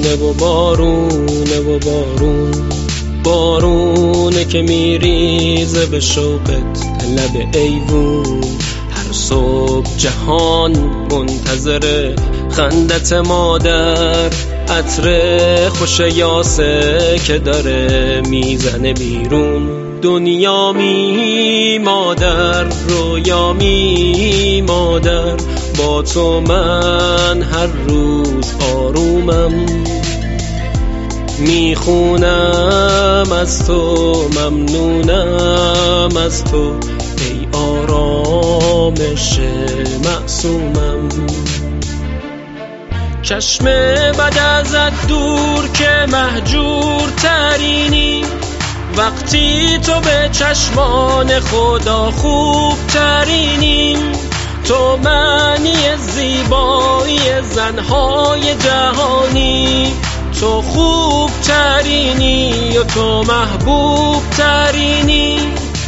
و بارونه و بارونه که میریزه به شوقت لب ایوون. هر صبح جهان منتظر خندت مادر، عطر خوش یاسه که داره میزنه بیرون. دنیا می مادر، رویا می مادر، با تو من هر روز آرومم. میخونم از تو، ممنونم از تو، ای آرامش معصومم. چشم بد ازت دور که مهجور ترینی، وقتی تو به چشمان خدا خوب ترینی. تو معنی زیبایی زنهای جهانی، تو خوب ترینی و تو محبوب ترینی.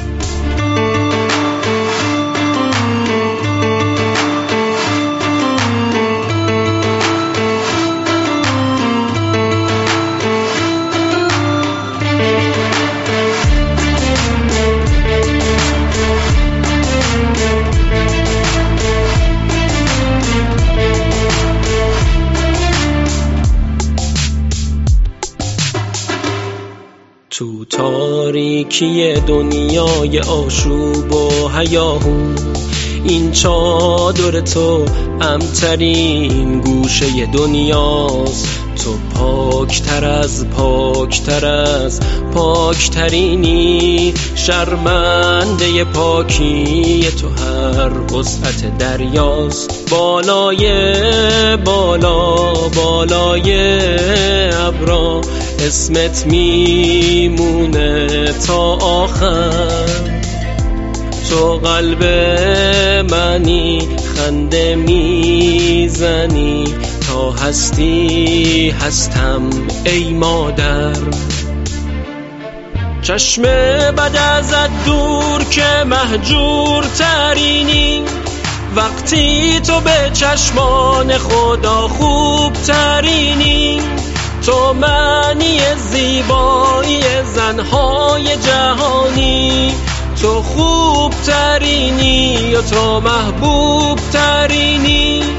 تو تاریکی دنیای آشوب و هیاهو، این چادر تو امترین گوشه دنیاست. تو پاکتر از پاکترینی، شرمنده پاکی تو هر وسعت دریاست. بالای ابرا اسمت میمونه تا آخر. تو قلب منی، خنده میزنی، تا هستی هستم ای مادر. چشم بد ازت دور که مهجور ترینی، وقتی تو به چشمان خدا خوب ترینی. تو معنی زیبایی زنهای جهانی، تو خوب ترینی و تو محبوب ترینی.